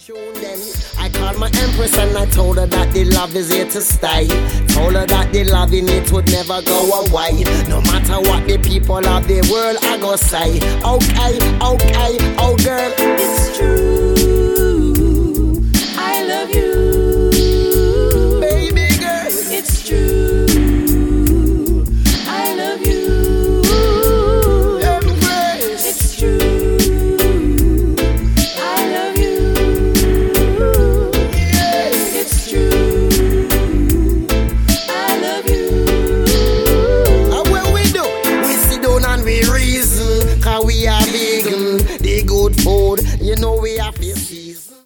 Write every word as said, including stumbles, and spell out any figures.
I called my empress and I told her that the love is here to stay. Told her that the loving it would never go away. No matter what the people of the world I go say. Okay, okay, oh girl, it's true.